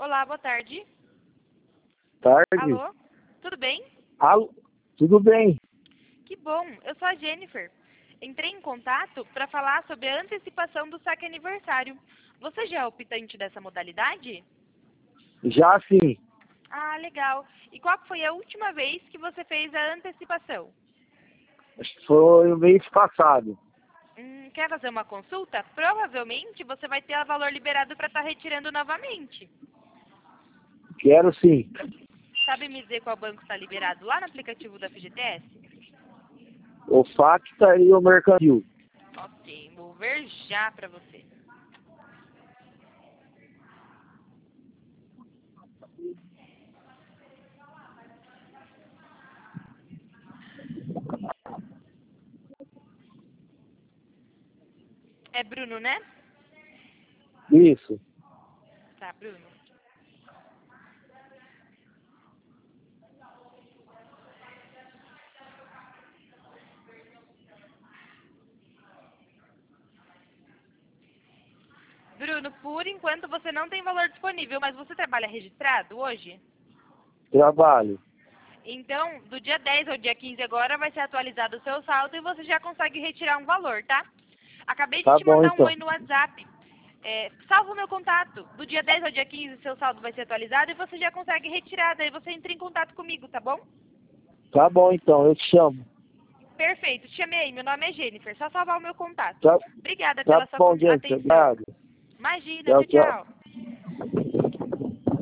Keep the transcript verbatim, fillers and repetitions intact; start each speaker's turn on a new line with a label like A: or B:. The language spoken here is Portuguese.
A: Olá, boa tarde.
B: Tarde.
A: Alô? Tudo bem?
B: Alô, tudo bem?
A: Que bom, eu sou a Jennifer. Entrei em contato para falar sobre a antecipação do saque aniversário. Você já é optante dessa modalidade?
B: Já sim.
A: Ah, legal. E qual foi a última vez que você fez a antecipação?
B: Acho que foi o mês passado.
A: Hum, quer fazer uma consulta? Provavelmente você vai ter o valor liberado para estar retirando novamente.
B: Quero sim.
A: Sabe me dizer qual banco está liberado lá no aplicativo da F G T S?
B: O Facta e o Mercantil.
A: Ok, vou ver já para você. É Bruno, né?
B: Isso.
A: Tá, Bruno. Bruno, por enquanto você não tem valor disponível, mas você trabalha registrado hoje?
B: Trabalho.
A: Então, do dia dez ao dia quinze agora vai ser atualizado o seu saldo e você já consegue retirar um valor, tá? Acabei de
B: Tá
A: te
B: bom
A: mandar um
B: então.
A: oi no WhatsApp. É, salva o meu contato. Do dia dez ao dia quinze seu saldo vai ser atualizado e você já consegue retirar. Daí você entra em contato comigo, tá bom?
B: Tá bom então, eu te chamo.
A: Perfeito, te chamei. Meu nome é Jennifer. Só salvar o meu contato.
B: Tá,
A: Obrigada
B: tá
A: pela sua
B: bom,
A: con-
B: gente.
A: atenção.
B: Obrigado.
A: Imagina,
B: Tchau,
A: tchau,
B: tchau.
A: tchau.